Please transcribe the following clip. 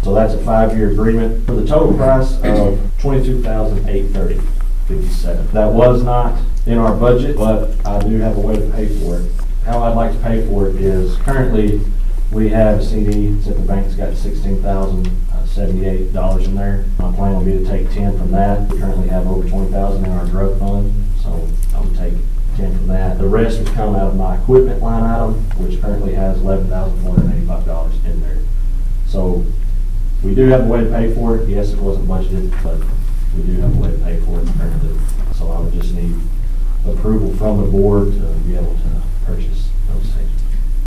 So that's a 5-year agreement for the total price of $22,830.57. That was not in our budget, but I do have a way to pay for it. How I'd like to pay for it is currently we have a CD that the bank's got $16,078 in there. My plan will be to take 10 from that. We currently have over 20,000 in our drug fund, so I would take 10 from that. The rest would come out of my equipment line item, which currently has $11,485 in there. So we do have a way to pay for it. Yes, it wasn't budgeted, but we do have a way to pay for it currently. So I would just need approval from the board to be able to purchase those things.